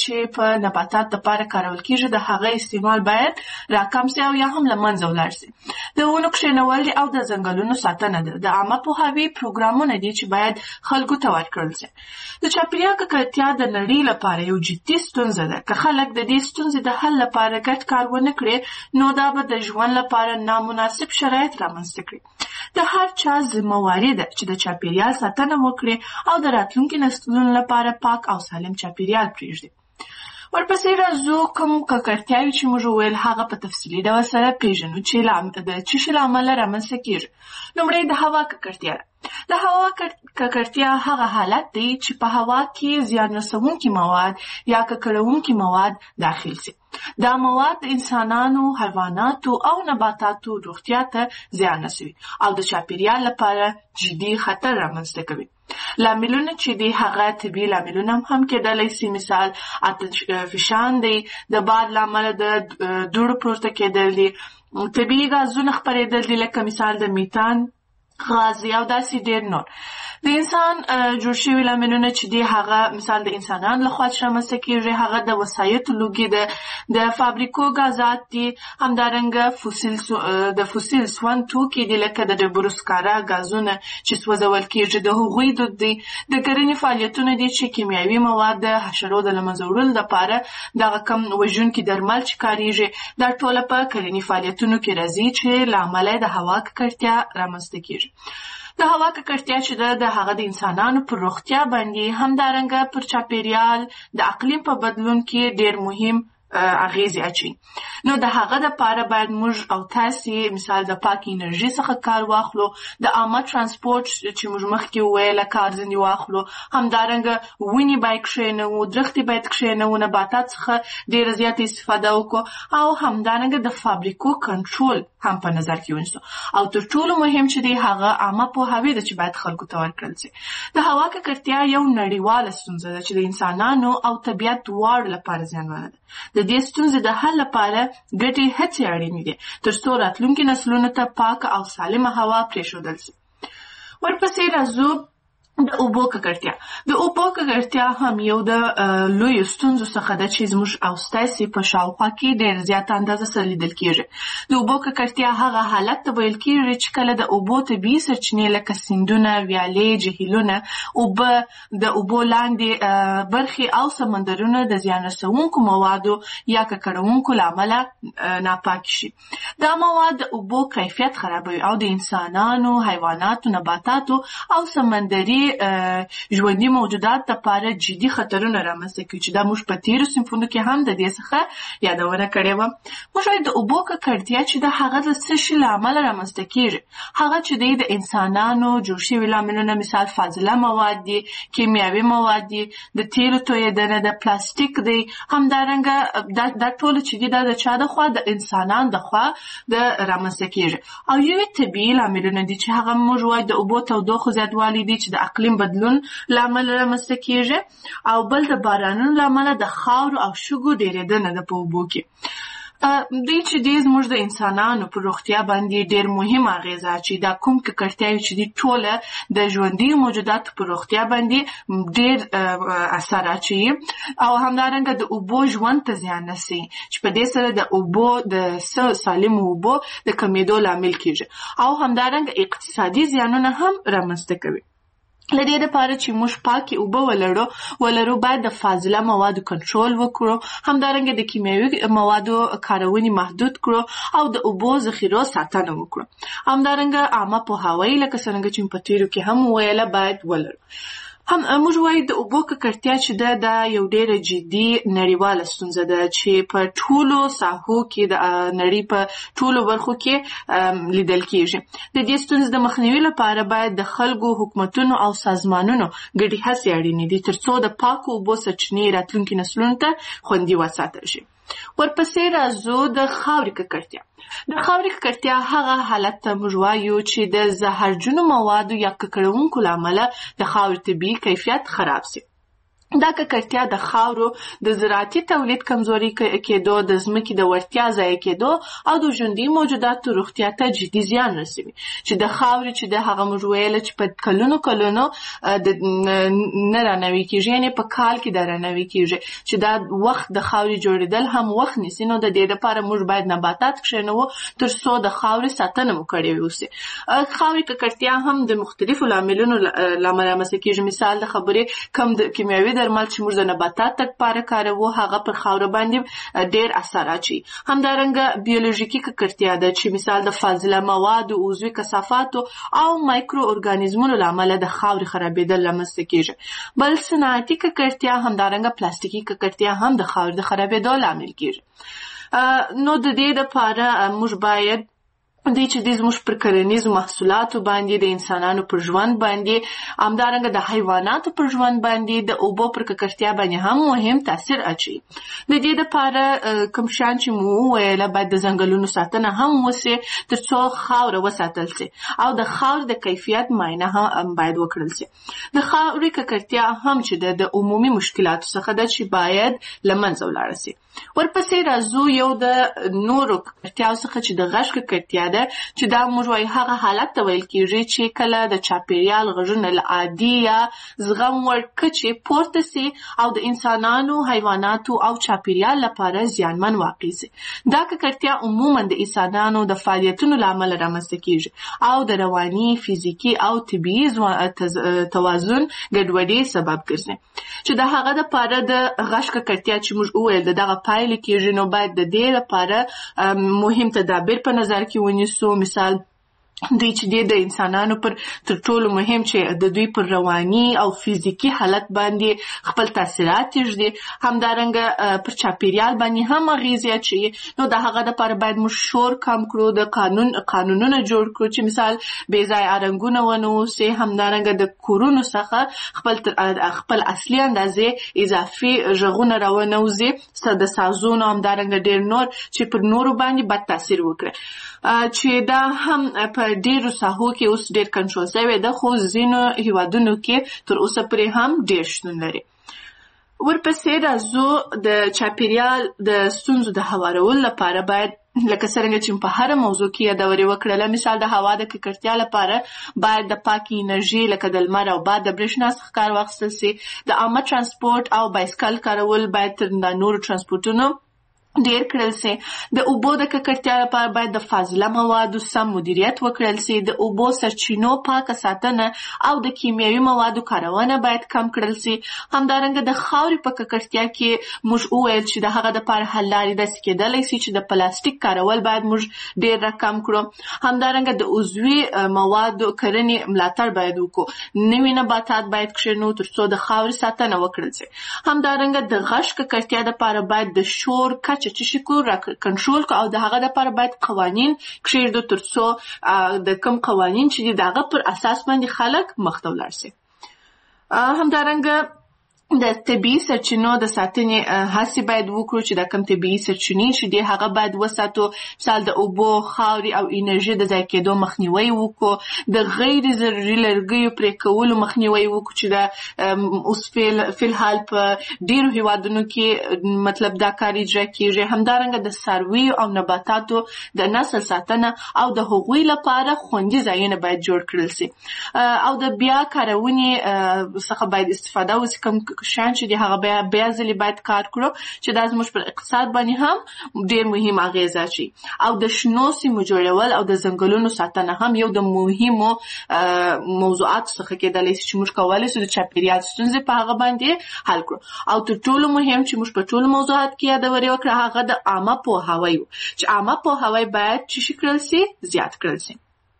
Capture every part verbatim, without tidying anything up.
چې په نباتات لپاره کارول کیږي د هغه استعمال باید راکم سي او یا هم له منځه ولاړ سي. د ونو کښېنول او د ځنګلونو ساتنه ده د عامه پوهاوي پروګرامونه دي چې باید خلکو ته ورکړل سي. د چاپیریال ککړتیا د نړۍ لپاره یو جدي ستونزه ده. که خلک د دې ستونزې د حل لپاره ګډ کار ونه کړي نو دا به د ژوند لپاره نامناسب شرایط رامنځته کړي. د هر چا ذمهواري ده چې د چاپیریال ساتنه وکړي او د راتلونکي نسلونو لپاره پاک او سالم چاپیریال پرېږدي. ورپسې راځو کوم ککړتیاوې چې موږ وویل هغه په تفصیلي ډول سره پېژنو چې د څه شي له امله رامنځته کېږي. لومړی د هوا ککړتیا ده. د هوا ککړتیا هغه حالت دی چې په هوا کې زیان رسوونکي مواد یا ککړونکي مواد داخل سي. دا مواد د انسانانو، حیواناتو او نباتاتو روغتیا ته زیان رسوي او د چاپیریال لپاره جدي خطر رامنځته کوي. لاملونه چې دی هغه طبیعي لاملونه هم کېدلی سي، مثال آتش فشان دی، د باد له امله د دوړو پورته کېدل دي، طبیعي غازونه خپرېدل دي لکه مثال د میتان غاز او داسې ډېر نور. د انسان جوړ شوي لاملونه چې دی هغه مثال د انسانانو لخوا چې رامنځته کېږي هغه د وسایطو لوګي ده، د فابریکو غازات دي، همدارنګه فوسیل د فوسیل سون توکي دي لکه د ډبرو سکاره غازونه چې سوځول کېږي د هغوی دود دي، د کرنې فعالیتونه دي چې کیمیاوي مواد د حشرو د له منځه وړلو لپاره دغه کم وژونکي درمل چې کارېږي دا ټوله په کرنې فعالیتونو کې راځي چې له امله د هوا ککړتیا رامنځته کېږي. د هوا ککړتیا چې ده د هغه د انسانانو پر روغتیا باندې همدارنګه پر چاپیریال د اقلیم په بدلون کې ډېر مهم اغیزې اچوي. نو د هغه دپاره باید موږ او تاسې مثال د پاک انرژي څخه کار واخلو، د عامه ترانسپورټ چې موږ مخکې وویله کار ځینې واخلو، همدارنګه ونې باید کښېنوو، درختې باید کښېنوو، نباتات څخه ډېره زیاته استفاده وکړو او همدارنګه د فابریکو کنټرول هم په نظر کې ونیسو. او تر ټولو مهم چې دی هغه عامه پوهاوی ده چې باید خلکو ته ورکړل سي. د هوا ککړتیا یو نړیواله ستونزه ده چې د انسانانو او طبیعت دواړو لپاره زیانمنه ده. د دې ستونزې د حل لپاره ګډې هڅې اړینې دي تر څو راتلونکي نسلونو ته پاکه او سالمه هوا پرېښودل سي. ورپسې راځو د اوبو ککړتیا. د اوبو ککړتیا هم یو د لویو ستونزو څخه ده چې زموږ او ستاسې په شاوخوا کې ډېر زیاته اندازه سره لیدل کېږي. د اوبو ککړتیا هغه حالت ته ویل کېږي چې کله د اوبو طبیعي سرچینې لکه سیندونه، ویالې، جهیلونه، اوبه د اوبو لاندې برخې او سمندرونه د زیان رسوونکو موادو یا ککړونکو له امله ناپاک شي. دا مواد د اوبو کیفیت خرابوي او د انسانانو، حیواناتو، نباتاتو او سمندري ژوندي موجودات لپاره جدي خطرونه رامنځته کوي چې دا موږ په تېرو صنفونو کې هم د دې څخه یادونه کړې وه. موږ وایو د اوبو ککړتیا چې د هغه د څه شي له امله رامنځته کېږي. هغه چې دی د انسانانو جوړ شوي لاملونه مثال فاضله مواد دي، کیمیاوي مواد دي، د تیلو تویېدنه، د پلاستیک دی، همدارنګه دا ټوله چې دي دا د چا د خوا د انسانانو د خوا د رامنځته کېږي. او یوې طبیعي لاملونه دي چې هغه موږ وایو د اوبو تودوخو زیاتوالی دي چې د اقلیم بدلون له امله رامنځته کېږي، او بل د بارانونو له امله د خاورو او شګو ډېرېدنه ده په اوبو کې. دوی چې دی زموږ د انسانانو په روغتیا باندې ډېر مهم اغېزه اچوي. دا کوم ککړتیاوې چې دي ټوله د ژوندیو موجوداتو په روغتیا باندې ډېر اثر اچوي او همدارنګه د اوبو ژوند ته زیان رسوي چې په دې سره د اوبو د سالمو اوبو د کمېدو لامل کېږي او همدارنګه اقتصادي زیانونه هم رامنځته کوي. له دې دپاره چې موږ پاکې اوبه ولرو ولرو باید د فاضله موادو کنټرول وکړو، همدارنګه د کیمیاوي موادو کارونې محدود کړو او د اوبو ذخیرو ساتنه وکړو. همدارنګه عامه پوهاوی لکه څرنګه چې په تېرو کې هم ویله باید ولرو. هم موږ وایو د اوبو ککړتیا چې ده دا یو ډېره جدي نړیواله ستونزه ده چې په ټولو ساحو کې د نړۍ په ټولو برخو کې لیدل کېږي. د دې ستونزې د مخنیوي لپاره باید د خلکو، حکومتونو او سازمانونو ګډې هڅې اړینې دي تر څو د پاکو اوبو سرچینې راتلونکي نسلونو ته خوندي وساتل شي. ورپسې راځو د خاورې ککړتیا. د خاورې ککړتیا هغه حالت ته موږ وایو چې د زهرجنو موادو یا ککړونکو له امله د خاورې طبیعي کیفیت خراب سي. دا ککړتیا د خاورو د زراعتي تولید کمزوري کېدو، د ځمکې د وړتیا ضایع کېدو او د ژوندي موجوداتو روغتیا ته جدي زیان رسوي. چې د خاورې چې د هغه موږ ویله چې په کلونو کلونو نه رانوي کېږي، یعنې په کال کې د رانوي کېږي، چې دا وخت د خاورې جوړېدل هم وخت نیسي. نو د دې لپاره موږ باید نباتات کښېنوو تر څو د خاورې ساتنه مو کړې وسي. خاورې ککړتیا هم د مختلفو لاملونو له امله رامنځته کېږي. مثال د خبرې کم د کیمیاوي درمل چې موږ د نباتات لپاره کاروو، هغه پر خاوره باندې ډېر اثر اچوي. همدارنګه بیولوژیکي ککړتیا ده چې مثال د فاضله موادو، عضوي کثافاتو او مایکرو ارګانیزمونو له امله د خاورې خرابېدل رامنځته کېږي. بل صنعتي ککړتیا همدارنګه پلاستیکي ککړتیا هم د خاورې د خرابېدو لامل کېږي. نو د دې لپاره موږ باید دی چې دی زموږ پر کرنیزو محصولاتو باندې، د انسانانو پر ژوند باندې، همدارنګه د حیواناتو پر ژوند باندې، د اوبو پر ککړتیا باندې هم مهم تاثیر اچوي. د دې لپاره کوم شیان چې مو وویله باید د ځنګلونو ساتنه هم وسي تر څو خاوره وساتل سي، او د خاورې د کیفیت معاینه هم باید وکړل سي. د خاورې ککړتیا هم چې د عمومي مشکلاتو څخه ده چې باید له منځه ولاړه سي. ورپسې راځو یو د نورو ککړتیاو څخه چې د غږ ککړتیا ده، چې دا موږ وایو هغه حالت ته ویل کېږي چې کله د چاپېریال غږونه له عادي یا زغم وړ کچې پورته سي او د انسانانو، حیواناتو او چاپېریال لپاره زیانمن واقع سي. دا ککړتیا عموما د انسانانو د فعالیتونو له امله رامنځته کېږي او د رواني، فزیکي او طبیعي توازن ګډوډۍ سبب ګرځي. چې د هغه لپاره د غږ ککړتیا چې موږ وویل د دغه پایلې کېږي، نو باید د دې لپاره مهم تدابیر په نظر کې ونیسو. مثال دوی چې دی د انسانانو پر تر ټولو مهم چې د دوی پر رواني او فزیکي حالت باندې خپل تاثیرات یږدي، همدارنګه پر چاپېریال باندې هم اغېزې اچوي. نو د هغه دپاره باید موږ شور کم کړو، د قانون قانونونه جوړ کړو چې مثال بې ځایه رنګونه ونه اوسي، همدارنګه د کورونو څخه خپل خپل اصلي اندازې اضافي غږونه راونه وځي، د سازونو همدارنګه ډېر نور چې پر نورو باندې بد تاثیر وکړي، چې دا هم په ډېرو ساحو کې اوس ډېر کنټرول شوی ده، خو ځینو هیوادونو کې تر اوسه پورې هم ډېر شتون لري. ورپسې راځو د چاپېریال د ستونزو د هوارولو لپاره باید لکه څرنګه چې په هره موضوع کې یادورې وکړله، مثال د هوا د ککړتیا لپاره باید د پاکې انرژي لکه د لمر او باد د برېښنا څخه کار واخیستل سي. د عامه ترانسپورټ او بایسکل کارول باید تر نورو ترانسپورټونو ډېر کړل سي. د اوبو د ککړتیا لپاره باید د فاضله موادو سم مدیریت وکړل سي. د اوبو سرچینو پاکه ساتنه او د کیمیاوي موادو کارونه باید کم کړل سي. همدارنګه د خاورې په ککړتیا کې موږ وویل چې د هغه دپاره حل لارې داسې کېدلی سي چې د پلاستیک کارول باید موږ ډېر راکم کړو. همدارنګه د عضوي موادو کرنې ملاتړ باید وکړو. نوي نباتات باید کښېنو تر څو د خاورې ساتنه وکړل سي. همدارنګه د غږ ککړتیا دپاره باید د شور کچه چې شکو را کنټرول کو او د هغه لپاره باید قوانین کښېږدو تر څو د کوم قوانین چې د هغه پر اساس باندې خلک مخ ته ولاړ سي. همدارنګه د طبیعي سرچینو د ساتنې هڅې باید وکړو چې د کوم طبیعي سرچینې چې دي هغه باید وساتو. مثال د اوبو، خاورې او انرژي د ضایع کېدو مخنیوی وکړو. د غیر ضروري لرګیو پرې کولو مخنیوی وکړو چې د اوس فلحال په ډېرو هیوادونو کې مطلب دا کار اجرا کېږي. همدارنګه د څارویو او نباتاتو د نسل ساتنه او د هغوی لپاره خوندي ځایونه باید جوړ کړل سي او د بیا کارونې څخه باید استفاده وسي. کوم شیان چې دي هغه بیا بیا ځلې باید کار کړو چې دا زموږ پر اقتصاد باندې هم ډېر مهم اغېز اچوي. او د شنو سیمو جوړول او د ځنګلونو ساتنه هم یو د مهمو موضوعاتو څخه کېدلی شي چې موږ کولی شو د چاپېریال ستونزې په هغه باندې حل کړو. او تر ټولو مهم چې موږ په ټولو موضوعاتو کې یادورې وکړه هغه د عامه پوهاوی و چې عامه پوهاوی باید چې شي کړل سي زیات کړل سي.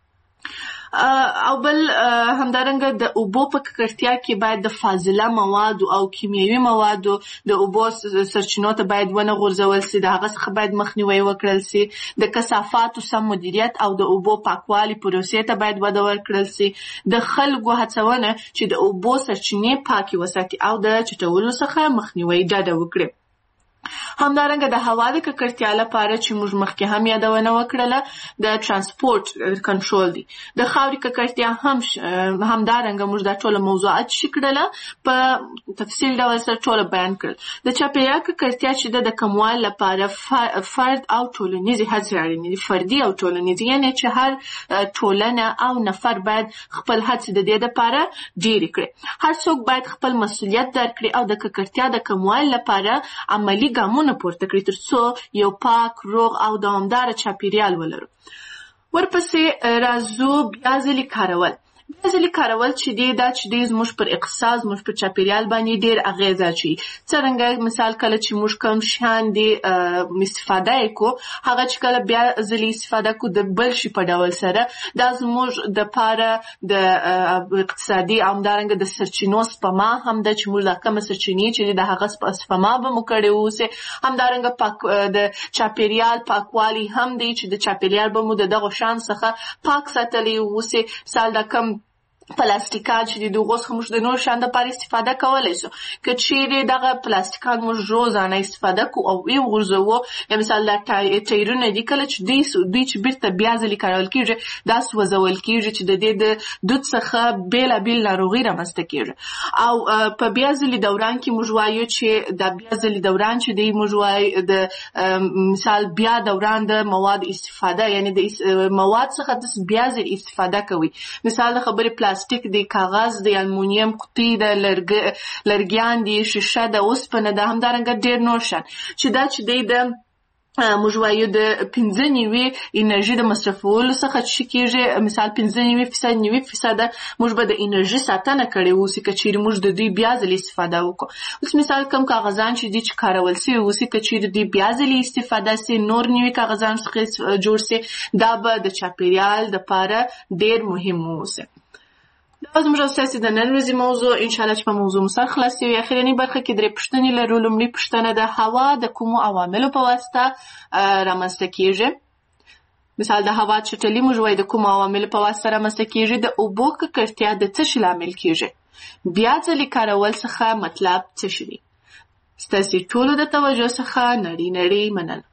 او بل همدارنګه د اوبو په ککړتیا کې باید د فاضله موادو او کیمیاوي موادو د اوبو سرچینو ته باید ونه غورځول سي، د هغه څخه باید مخنیوی وکړل سي. د کثافاتو سم مدیریت او د اوبو پاکوالي پروسې ته باید وده ورکړل سي. د خلکو هڅونه چې د اوبو سرچینې پاکې وساتي او د چټولو څخه مخنیوی ډډه وکړي. همدارنګه د هوا د ککړتیا لپاره چې موږ مخکې هم یادونه وکړله د ترانسپورت کنټرول دی. د خاورې ککړتیا هم همدارنګه موږ دا ټوله موضوعات چې کړله په تفصیل ډول سره ټوله بیان کړل. د چاپیریال ککړتیا چې د کموالي لپاره فرد او ټولنیزې هڅې اړینې دي. فردي او ټولنیزې، یعنې چې هر ټولنه او نفر باید خپل هڅې د دې لپاره ډېرې کړي. هر څوک باید خپل مسؤلیت درک کړي او د ککړتیا د کموالي لپاره عملي ګامونه پورته کړي ترڅو یو پاک، روغ او دوامداره چاپیریال ولرو. ورپسې راځو بیا ځلې کارول. بیا ځلې کارول چې دی دا چې دی زموږ پر اقتصاد، زموږ پر چاپیریال باندې ډېر اغېز اچوي. څرنګه مثال کله چې موږ کوم شیان دی استفاده یې کو، هغه چې کله بیا ځلې استفاده کو د بل شي په ډول سره، دا زموږ دپاره د اقتصادي او همدارنګه د سرچینو سپما هم ده چې موږ دا کومه سرچینې چې د هغه سپما به مو کړې اوسې. همدارنګه د چاپیریال پاکوالي هم دی چې د چاپیریال به مو د دغو شیانو څخه پاک ساتلی اوسې. مثال دا کم پلاستیکات چې د هغو څخه موږ د نورو شیانو دپاره استفاده کولی شو. که چیرې دغه پلاستیکات موږ روزانه استفاده کو او ویې غورځوو، یا مثال دا ټایرونه دي کله چې دوی دوی چې بیرته بیا ځلې کارول کېږي دا سوځول کېږي چې د دې د دود څخه بېلابېل ناروغۍ رامنځته کېږي. او په بیا ځلې دوران کې موږ وایو چې دا بیا ځلې دوران چې دی موږ وایو د مثال بیا دوران د مواد استفاده، یعنې د مواد څخه د بیا ځلې استفاده کوي. مثال د خبرې پلاستیک دی، کاغذ دی، المونیم قطۍ ده، لرګیان دي، شیشه ده، اوسپنه ده، همدارنګه ډېر نور شیان چې دا چې دی د موږ وایو د پنځه نوي انرژي د مصرفولو څخه چې کېږي. مثال پنځه نوي فیصد نوي فیصده موږ به د انرژي ساتنه کړې اوسي که چیرې موږ د دوی بیا ځلې استفاده وکړو. اوس مثال کوم کاغذان چې دي چې کارول سوي اوسي، که چیرې دوی بیا ځلې استفاده سي، نور نوي کاغذان څخه جوړ سي، دا به د چاپیریال دپاره ډېر مهم اوسي. دا زموږ ستاسې د نن ورځې موضوع. انشاءالله چې په موضوع مو سر خلاص وي. اخرنۍ برخه کې درې پوښتنې لرو. لومړۍ پوښتنه د هوا د کومو عواملو په واسطه رامنځته کېږي. مثال د هوا چټلي موږ وایو د کومو عواملو په واسطه رامنځته کېږي. د اوبو ککړتیا د څه شي لامل کېږي. بیا ځلې کارول څخه مطلب څه شي دی. ستاسې ټولو د توجه څخه نړۍ نړۍ مننه.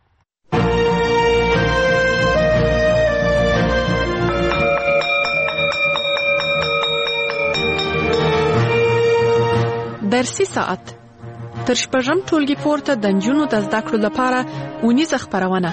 درسي ساعت تر شپږم ټولګي پورته د نجونو د زده کړو لپاره اونیزه خپرونه.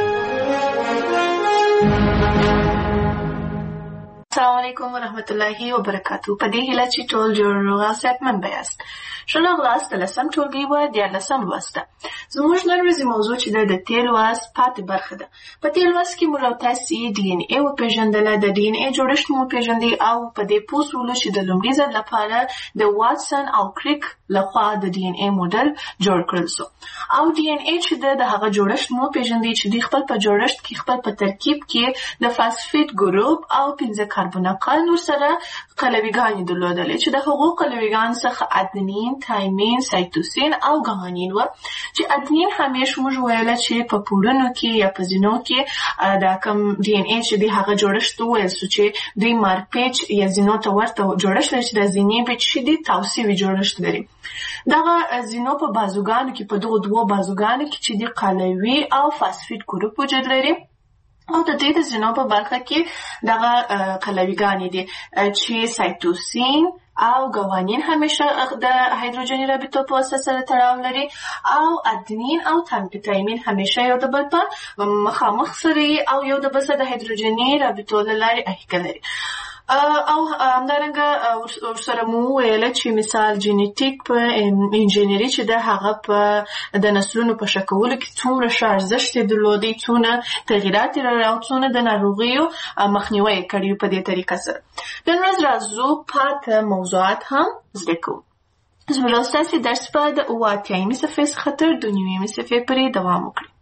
السلام علیکم ورحمت الله وبرکاتو. په دې هیله چې ټول جوړ روغ او صحتمند یاست. ښه راغلاست د لسم ټولګي و دیارلسم لوست ته. زموږ نن ورځې موضوع چې ده د تېر لوست پاتې برخه ده. په تېر لوست کې موږ او تاسې ډي ان اې وپېژندله، د ډي ان اې جوړښت مو وپېژندئ او په دې پوه شولو چې د لومړي ځل لپاره د واټسن او کریک لخوا د ډي ان اې موډل جوړ کړل سو. او ډي ان اې چې ده د هغه جوړښت مو وپېژندئ چې دوی خپل په جوړښت کې خپل په ترکیب کې د فاسفیټ ګروپ او پنځه کاربوناقل نور سره قلویګانې درلودلې چې د هغو قلویګانو څخه ادنین، تایمین، سایتوسین او ګوانین و. چې ادنین همیش موږ ویله چې په پوړنو کې یا په زینو کې دا کوم ډي ان اې چې دی هغه جوړښت وویل سو چې دوی مارپیچ یا زینو ته ورته جوړښت لري چې د زینې پېچ چې دی تاوسیوي جوړښت لري. دغه زینو په بازوګانو کې په دغو دوو بازوګانو کې چې دی قلوي او فاسفیټ ګروپ وجود لري. او د دې د زینو په برخه کې دغه قلویګانې دي چې سایتوسین او ګوانین همیشه د هایدروجني رابطو په واسطه سره تړاو لري او ادنین او تایمین همیشه یو د بل په مخامخ سره او یو د بل سره د هایدروجني رابطو له لارې اړیکه لري. او همدارنګه ورسره مو ویله چې مثال جینیټیک په انجینري چې ده هغه په د نسلونو په ښه کولو کې څومره ښه ارزښت یې درلودی، څونه تغیرات یې راوړي او څونه د ناروغیو مخنیوی یې کړی په دې طریقه سره. نن ورځ راځو پاته موضوعات هم زده کوو. زموږ ستاسې درس به د اووه اتیایمې صفحې څخه تر دوه نوي صفحې پورې دوام وکړي.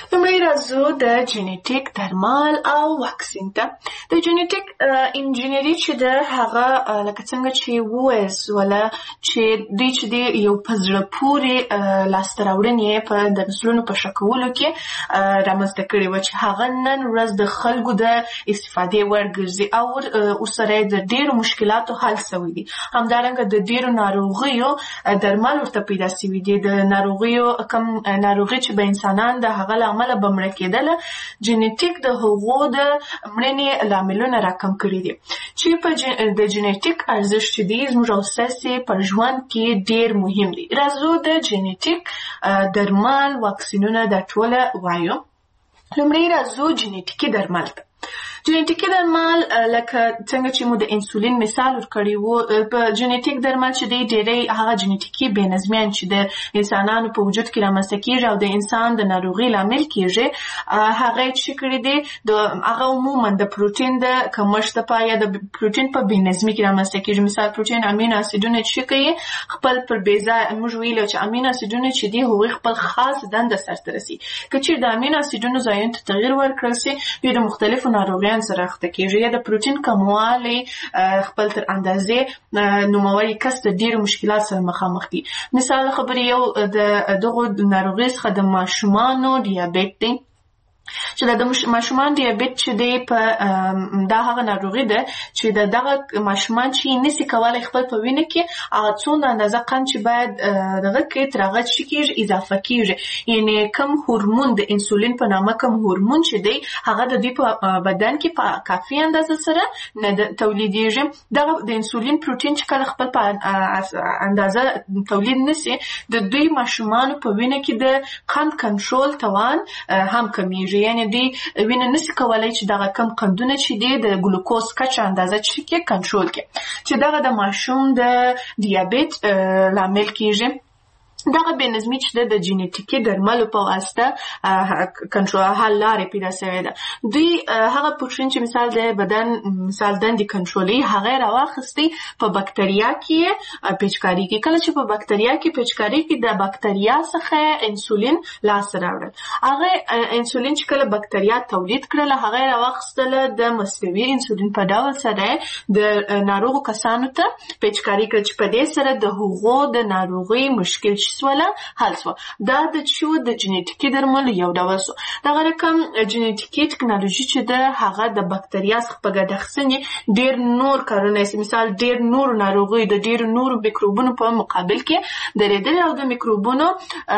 لومړی راځو د جینیټیک درمل او واکسین ته. د جینیټیک انجینری چې د هغه لکه څنګه چې وویل سوله چې دوی چې د یو په زړه پورې لاسته راوړنې په د نسلونو په ښه کولو کې رامنځته کړې وه چې هغه نن ورځ د خلکو د استفادې وړ ګرځي او ورسره یې د ډېرو مشکلاتو حل سوی دي. همدارنګه د ډېرو ناروغیو درمل ورته پیدا سوي دي. د ناروغیو کم ناروغي چې به انسانان د هغه له امله به مړه کېدله، جینیټیک د هغو د مړینې لاملونه راکم کړي دي چې په د جینیټیک ارزښت چې دی زموږ او ستاسې په ژوند کې ډېر مهم دی. راځو د جینیټیک درمل واکسینونه دا ټوله وایو. لومړی راځو جینیټیکي درمل ته. جینیټیکي درمل لکه څنګه چې مو د انسولین مثال ورکړی وو، په جینیټیک درمل چې دی ډېری هغه جینیټیکي بې نظمیان چې د انسانانو په وجود کې رامنځته کېږي او د انسان د ناروغۍ لامل کېږي، هغه یې څه کړي دي د هغه عموما د پروټین د کمښت لپاره یا د پروټین په بې نظمي کې رامنځته کېږي. مثال پروټین امینو اسیدونه چې کوي خپل پر بې ځایه موږ ویلو چې امینو اسیدونه چې دي هغوی خپل خاص دنده سرته رسي. که چېرې د امینو اسیدونو ځایونو ته تغییر ورکړل سي، دوی د مختلفو ناروغیانو سره اخته کېږي یا د پروټین کموالی خپل تر اندازې نوموړی کس د ډېرو مشکلات سره مخامخ دي. مثال خبرې یو د دغو ناروغیو څخه د ماشومانو ډیابیت دی چې د ماشومان ډیابیت چې دی په دا هغه ناروغي ده چې د دغه ماشومان چې نسي کولی خپل په وینه کې هغه څومره اندازه قند چې باید دغه کړي تر هغه څه کېږي اضافه کېږي. یعنې کم هورمون د انسولین په نامه کم هورمون چې دی هغه د دوی په بدن کې په کافي اندازه سره نه تولیدېږي. دغه د انسولین پروټین چې کله خپل په اندازه تولید نسي، د دوی ماشومانو په وینه کې د قند کنټرول توان هم کمیږي. یعنی دی وینه نسی کولای چې دغه کم قندونه چې دی د ګلوکوز کچه اندازه چې کې کنټرول کې چې دغه د ماشوم د ډیابیت لامل کېږي. دغه بې نظمي چې د جینیټیکي درملو په واسطه کنټرول حل لارې پیدا سوې ده. دوی هغه پروټین چې مثال د بدن مثال دندې کنټرولوي هغه یې راواخیستی په بکتریا کې پیچکاري کې. کله چې په بکتریا کې پیچکاري کې د بکتریا څخه انسولین لاسته راوړل، هغه انسولین چې کله بکتریا تولید کړله هغه یې راواخیستله د مصنوعي انسولین په ډول سره د ناروغو کسانو ته پیچکاري کړه چې په دې سره د هغو د ناروغۍ مشکل سوله حل سوه. دا د شو د جینیټیکي درملو یو ډول سو. دغه رقم جینیټیکي ټکنالوژي چې ده هغه د بکتریا څخه په ګډ اخیستنې ډېر نور کارونه یې مثال ډېر نور ناروغیو د ډېرو نورو میکروبونو په مقابل کې درېدلې او د میکروبونو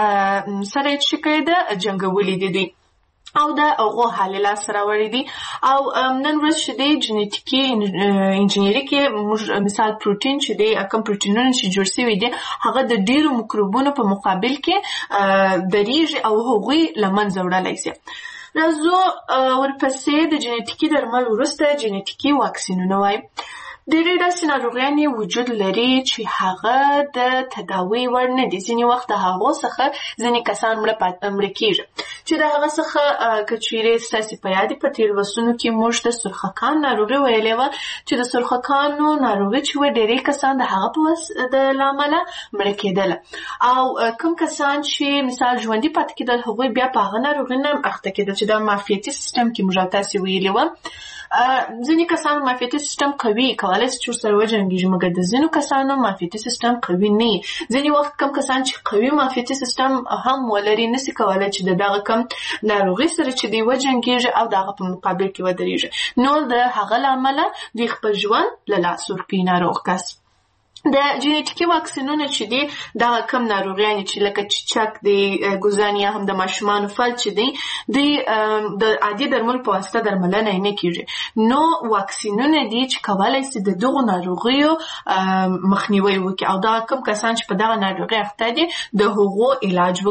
سره یې څه کړی ده جنګولي دي دوی او د هغو حل لاسته راوړي دي. او نن ورځ چې دی جینیټیکي انجینري کې موږ مثال پروټین چې دی کوم پروټینونه چې جوړ شوي دي هغه د ډېرو میکروبونو په مقابل کې درېږي او هغوی له منځه وړلی شي. راځو ورپسې د جینیټیکي درمل وروسته جینیټیکي واکسینونه وایي. ډېرې داسې ناروغیانې وجود لري چې هغه د تداوۍ وړ نه دي. ځینې وخت د هغو څخه ځینې کسان مړه کېږي چې د هغه څخه که چیرې ستاسې په یاد په تېرو لوستونو کې موږ د سرخکان ناروغي ویلې وه چې د سرخکانو ناروغي چې وه ډېری کسان د هغه په له امله مړه کېدله او کوم کسان چې مثال ژوندي پاتې کېدل هغوی بیا په هغه ناروغي نه اخته کېدل چې د معافیتي سیستم کې موږ تاسې ویلې وه. ځینې کسان معافیتي سیستم قوي کولی شي چې ورسره وجنګېږي، مګر د ځینو کسانو معافیتي سیستم قوي نه وي. ځینې وخت کم کسان چې قوي معافیتي سیستم هم ولري نسي کولی چې د دغه کم ناروغي سره چې دوی وجنګېږي او د هغه په مقابل کې ودرېږي، نو د هغه له امله دوی خپل ژوند له لاسه ورکوي ناروغ کس. د جینیټیکي واکسینونه چې دي دغه کم ناروغیانې چې لکه چیچک دی، ګوزن یا هم د ماشومانو فلج چې دی دوی د عادي درملو په واسطه درملنه یې نه کېږي. نو واکسینونه دي چې کولی شي د دغو ناروغیو مخنیوی وکړي او دغه کم کسان چې په دغه ناروغۍ اخته دي د هغو علاج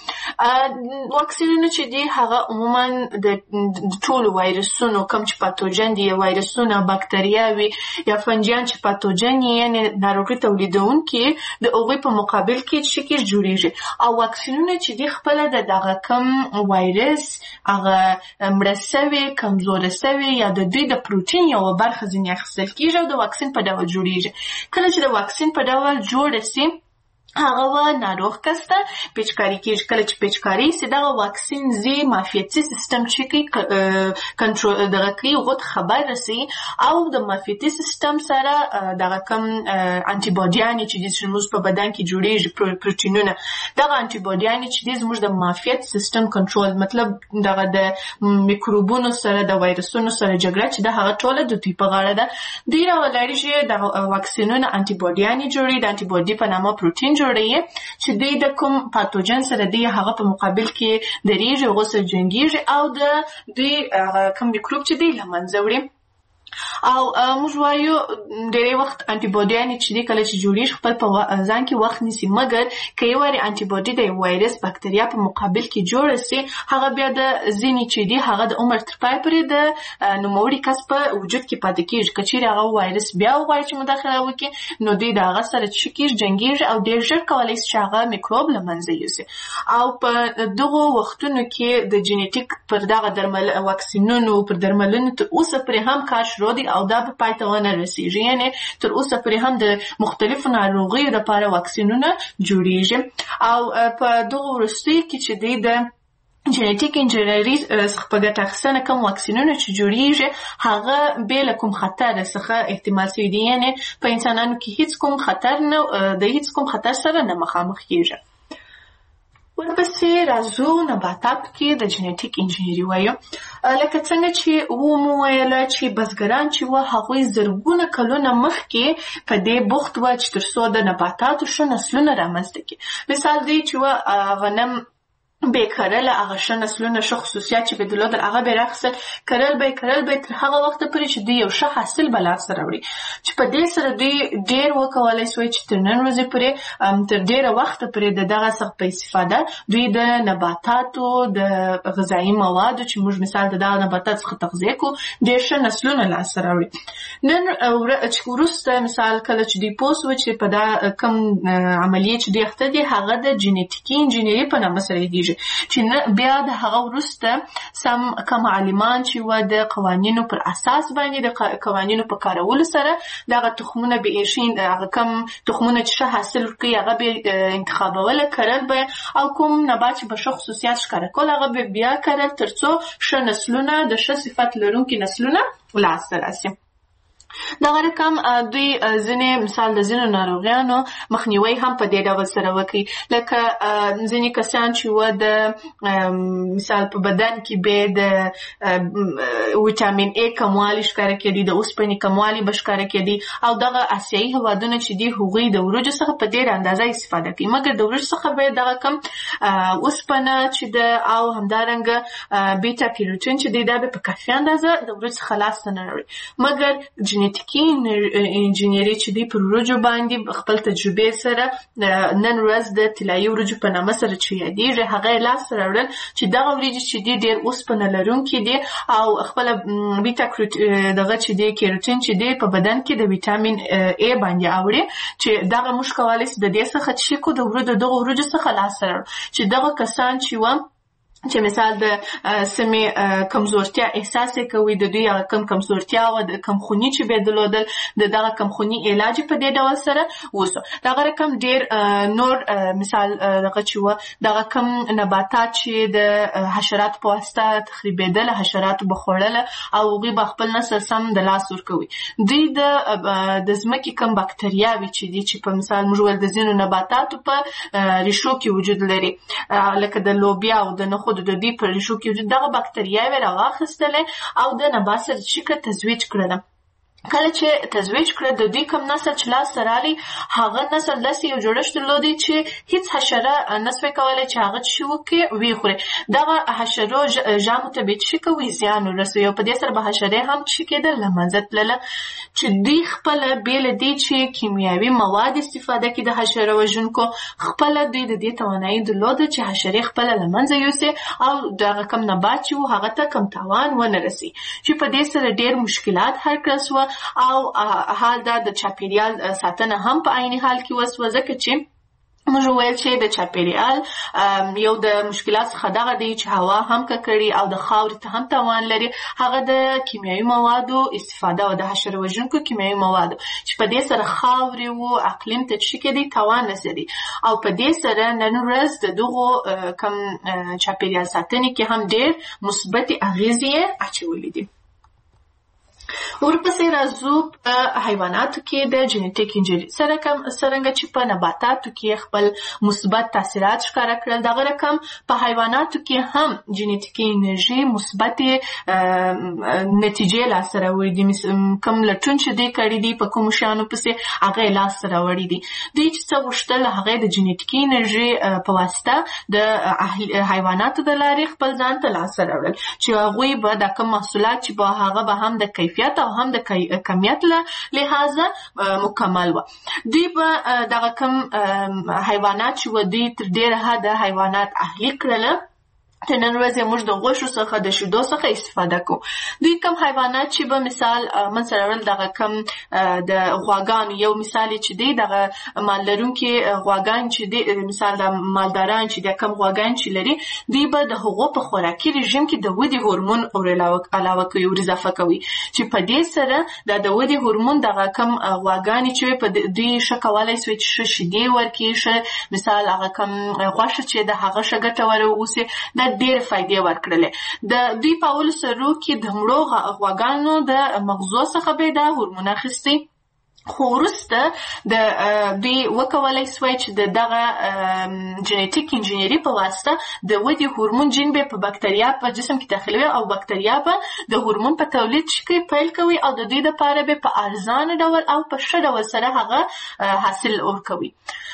وکړي. واکسینونه چې دي هغه عموما د ټولو وایرسونو کم چې پاتوجن دي، وایرسونه بکتریاوي یا فنجیان چې پاتوجن یې ناروغ تولیدونکي د هغوی په مقابل کې چې کې جوړیږي او واکسینونه چې دي خپله د دغه کم وایرس هغه مړه سوي کمزوره سوي یا د دوی د پروټین یوه برخه ځینې اخیستل کېږي او د واکسین په ډول جوړیږي. کله چې د واکسین په ډول جوړه سي هغه و ناروغ کس ته پیچکاري کېږي. کله چې پیچکاري سي دغه واکسین زی معافیتي سیستم چې کوي کنټرول دغه کوي هغو ته خبر رسي او د معافیتي سیستم سره دغه کوم انټي باډیانې چې دي چې زموږ په بدن کې جوړېږي پروټینونه دغه انټي باډیانې چې دي زموږ د معافیت سیستم کنټرول مطلب دغه د میکروبونو سره د وایرسونو سره جګړه چې د هغه ټوله د دوی په غاړه ده. دوی راولاړي چې د واکسینونو انټي باډیانې جوړوي د انټي باډي په نامه پروټین جوړوي چې دوی د کوم پاتوجن سره دی هغه په مقابل کې درېږي هغو سره جنګېږي او د دوی کوم میکروب چې دی له منځه وړي. او موږ وایو ډېری وخت انټي باډیانې چې دي کله چې جوړېږي خپل په ځان کې وخت نیسي مګر که یو وارې انټي باډي د یو وایرس باکتریا په مقابل کې جوړه سي هغه بیا د ځینې چې دي هغه د عمر تر پای پورې د نوموړي کس په وجود کې پاتې کېږي. که چیرې هغه وایرس بیا وغواړي چې مداخله وکړي نو دوی د هغه سره څه کېږي جنګېږي او ډېر ژر کولی شي چې هغه میکروب له منځه یوسي. او په دغو وختونو کې د جینیټیک پر دغه درمل واکسینونو پر درملونو تر اوسه پورې هم کار شروع دي او دا به پای ته ونه رسېږي یعنې تر اوسه پورې هم د مختلفو ناروغیو دپاره واکسینونه جوړېږي. او په دغو وروستیو کې چې دی د جنیټیک انجینري څخه په ګټه اخیستنه کوم واکسینونه چې جوړېږي هغه بې له کوم خطر څخه احتمال شوي دي یعنې په انسانانو کې هیڅ کوم خطر نه د هیڅ کوم خطر سره نه مخامخ کېږي. ورپسې راځو نباتاتو کې د جنیټیک انجینري وایو. لکه څنګه چې ومو ویله چې بزګران چې وه هغوی زرګونه کلونه مخکې په دې بوخت وه چې تر څو د نباتاتو ښه نسلونه رامنځته کړي. مثال دی چې وه غنم به کرل هغه ښه نسلونه ښه خصوصیات چې به درلودل هغه به یې راخیستل کرل به یې کرل به یې تر هغه وخته پورې چې دوی یو ښه حاصل به لاسته راوړي چې په دې سره دوی ډېر وکولی سوی چې تر نن ورځې پورې تر ډېره وخته پورې د دغه څخه په استفاده دوی د نباتاتو د غذایي موادو چې موږ مثال د دغه نباتاتو څخه تغذیه کوو ډېر ښه نسلونه لاسته راوړي. نن وروسته مثال کله چې دوی پوه سوه چې په دا کوم عملیې چې دوی اخته دي هغه د جینیټیکي انجینري په نامه سره یادېږي چې بیا د هغه وروسته سم کم عالمان چې وه د قوانینو پر اساس باندې د قوانینو په کارولو سره دغه تخمونه به ایښي هغه کم تخمونه چې ښه حاصل ورکوي هغه به انتخابوله کرل به او کوم نبات چې به ښه خصوصیات ښکاره کول هغه به بیا کرل تر څو ښه نسلونه د ښه صفت لرونکي نسلونه لاسته راسي. دغه رقم دوی ځینې مثال د ځینو ناروغیانو مخنیوی هم په دې ډول سره وکړي لکه ځینې کسان چې وه د مثال په بدن کې به د ویټامین ای کموالی ښکاره کېدي د اوسپنې کموالی به ښکاره کېدي او دغه آسیایي هېوادونه چې دي هغوی د وریجو څخه په ډېره اندازه استفاده کوي مګر د وریجو څخه به دغه کم اوسپنه چې ده او همدارنګه بیټا کیروټین چې دی دا به په کافي اندازه د وریجو څخه لاسته نه راوړي مګر جنیټیکي انجینري چې دی پر وریجو باندې خپل تجربې سره نن ورځ د طلایي وریجو په نامه سره چې یادېږي هغه یې لاسته راوړل چې دغه وریجې چې دي ډېر اوسپنه لرونکي دي او خپله بیټا دغه چې دی کیروټین چې دی په بدن کې د ویټامین ای باندې اوري چې دغه موږ کولی شو د دې څخه چې کو د وریجو دغه وریجو څخه لاسته راوړو چې دغه کسان چې وه چې مثال د سمې کمزورتیا احساس کوي د دوی هغه کم کمزورتیا او د کمخوني چې به درلودل د دغه کمخوني علاج په دې ډول سره وسو دغه رقم ډېر نور مثال دغه چې و دغه کم نباتات چې د حشرات په واسطه تخریبېدل حشرات به خوړل او هغوی به خپل نسل سم د لاس ورکوي دوی د د ځمکې کم باکتریاوې چې دي چې په مثال موږ ویل د ځینو نباتاتو په ریښو کې وجود لري لکه د لوبیا او د نخود د دې پر ریښو کې دغه باکتریاوې راواخیستلې او د نبات سره چې تزویج کړله کله چې تزویج کړه د دوی کوم نسل چې لاسته راغلی هغه نسل داسې یو جوړښت درلودی چې هیڅ حشره نسوی کولی چې هغه څه وکړي ویې خوري دغه حشرو ژامو ته به څه کوي زیان ورسوي او په دې سره به حشرې هم څه کېدل له منځه تلله چې دوی خپله بې له دې چې کیمیاوي مواد استفاده کړي د حشره وژونکو خپله دوی د دې توانایي درلوده چې حشرې خپله له منځه یوسي او دغه کم نبات چې و هغه ته کم تاوان ونه رسي چې په دې سره ډېر مشکلات حل کړل سوه او حال دا د چاپیریال ساتنه هم په عیني حال کې وسوه ځکه چې موږ ویل چې د چاپیریال یو د مشکلات څخه دغه دی چې هوا هم ککړي او د خاورې ته هم تاوان لري. هغه د کیمیاوي موادو استفاده او د حشره وژونکو کیمیاوي موادو چې په دې سره خاورې او اقلیم ته چې کېدی تاوان رسوي او په دې سره نن ورځ د دغو کم چاپیریال ساتنې کې هم ډېر مثبتې اغېزې اچولې دي. ورپسې راځو په حیواناتو کې د جینیټیک انجینری سره کوم څرنګه چې په نباتاتو کې خپل مثبت تاثیرات ښکاره کړل دغه رقم په حیواناتو کې هم جینیټیکي انرژي مثبت نتیجې لاسته راوړي دي. کوم لټون چې دوی کړي دي په کومو شیانو پسې هغه یې لاسته راوړي دي. دوی چې څه غوښتل هغه د جینیټیکي انرژي په واسطه د حیواناتو د لارې خپل ځان ته لاسته راوړل چې هغوی به د کوم محصولات چې به هغه به هم د کیفیت او هم د کمیت له لحاظه مکمل و. دوی به دغه کوم حیوانات چې و دوی تر ډېره حده حیوانات اهلي کړل چې نن ورځ موږ د غوښو څخه د شیدو څخه استفاده کوو. دوی کوم حیوانات چې به مثال من سره ورل دغه کوم د غواګانو یو مثال چې دی دغه مال لرونکي غواګان چې دی مثال د مالداران چې د کوم غواګان چې لري دوی به د هغو په خوراکي رژیم کې د ودې هورمون علاوه کوي او اضافه کوي چې په دې سره د د ودې هورمون دغه کوم غواګانې چې په دوی ښه کولی سوی چې ښه شیدې ورکړي ښه مثال هغه کوم غوښه چې د هغه ښه ګټوره واوسي د ډېر فائدې ورکړلې. د دوی په اولو سرو کې د مړو غواګانو د مغزو څخه به دا هورمون اخیستی خو وروسته د دوی وکولی سوی چې د دغه جینیټیک انجینری په واسطه د ودې هورمون جین به په بکتریا په جسم کې داخلوي او بکتریا به د هورمون په تولید کې پیل کوي او د دوی دپاره به په ارزانه ډول او په ښه ډول سره هغه حاصل ورکوي.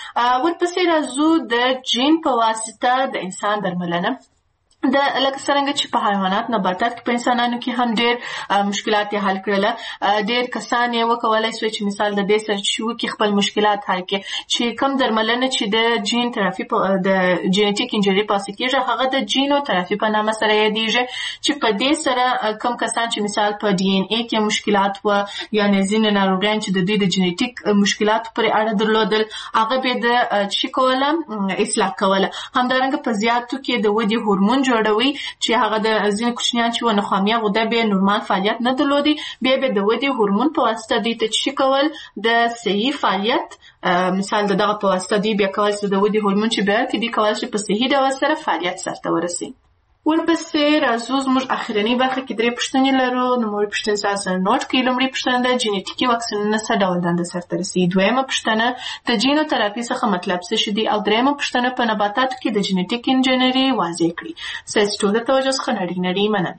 ورپسې راځو د جین په واسطه د انسان درملنه. د لکه څرنګه چې په حیوانات نباتات کې په انسانانو کې هم ډېر مشکلات یې حل کړله. ډېر کسان یې وکولی سوی چې مثال د دې سره چې وکړي خپل مشکلات حل کړي چې کوم درملنه چې د جین ترافي د جینیټیک انجینری په واسطه کېږي هغه د جینو ترافي په نامه سره یادېږي چې په دې سره کوم کسان چې مثال په ډي ان اې کې مشکلات و یعنې ځینې ناروغیان چې د دوی د جینیټیک مشکلاتو پورې اړه درلودل هغه به د څه کوله اصلاح کوله. همدارنګه په زیاتو کې د ودې هورمون جوړوي چې هغه د ځینې کوچنیان چې و نخامیه غده به نورمال فعالیت نه درلودي بیا به د ودې هورمون په واسطه دوی ته څه کول د صحیح فعالیت مثال د دغه په واسطه دوی بیا کولی شي د ودې هورمون چې بیا کې دوی کولی شي په صحیح ډول سره فعالیت سرته ورسوي. ورپسې راځو زموږ اخرنۍ برخه کې درې پوښتنې لرو. نوموړې پوښتنې ستاسو سره نوټ کړئ. لومړۍ پوښتنه ده جینیټیکي واکسینونه څه ډول دنده سرته رسوي. دویمه پوښتنه د جینو تراپي څخه مطلب څه شي دي او دریمه پوښتنه په نباتاتو کې د جینیټیک انجینري واضح کړئ. ستاسو ټول د توجه څخه نړۍ نړۍ مننه.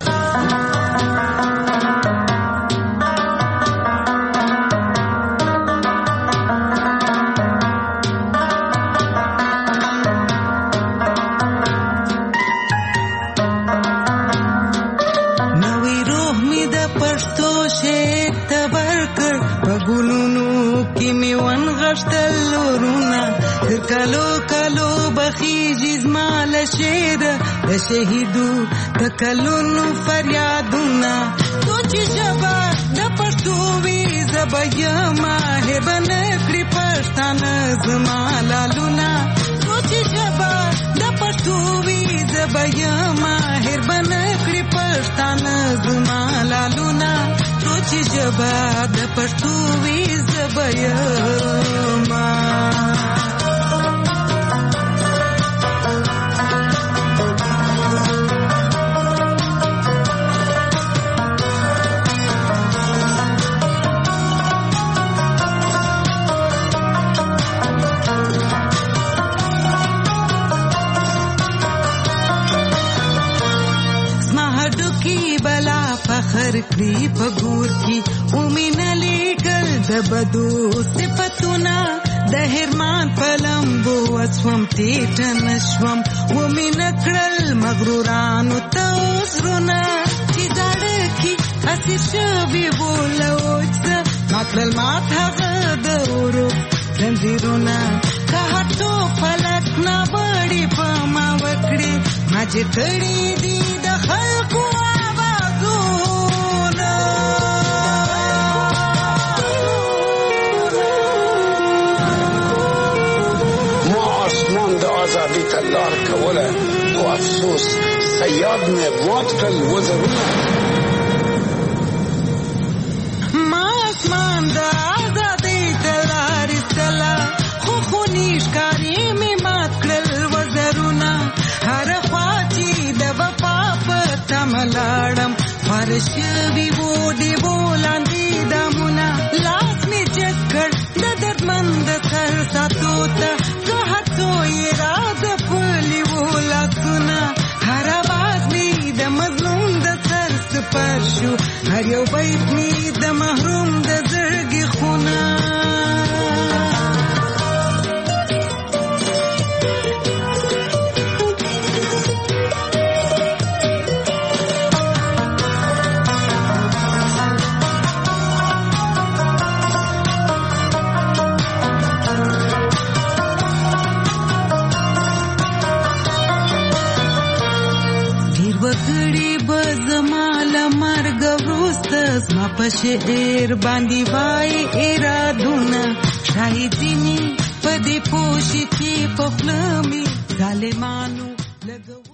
کلو کلو بخیجی زما لشیده د شهیدو د کلونو فریادونه تو چې ژبه د پښتو وي زبه یما هبه نه کړي پښتانه زما لالونه تو چې ژبه د پښتو وي زبه یما هبه نه کړي پښتانه زما لالونه تو چې ژبه د پښتو وي زبه یما. فخر کړی په ګور کې ومنه لیکل د بدو صفتونه د هرمان پلمبو وسوم تیټ نشوم ومنه کړل مغرورانو ته وزرونه چې زړه کې اسی شوی بولوچ ماتل مات هغه د ورو زنجیرونه که هټو فلک نه وړي په ما وکړي ما چې کړي دي د خلکو افسوس صیاد مې وات کړل وزرونه ما اسمان د آزادۍ ته لارې ستله خو خوني ښکارې مې مات کړل وزرونه هره خوا چې د وفا په تمه لاړم خواره شوي وو ډېوو لاندې دامونه لاس مې جګ کړ د دردمند سر ساتو ته که هڅو یې راځپلي وو لاسونه هر اواز مې د مظلوم د سر سپر شو هر یو بیت مې د محروم د زړګي خونه وګړي به زما له مرګ وروسته زما په شعر باندې وایي ارادونه شاید ځینې په دې پوه شي چې په خوله مې ظالمانو لګو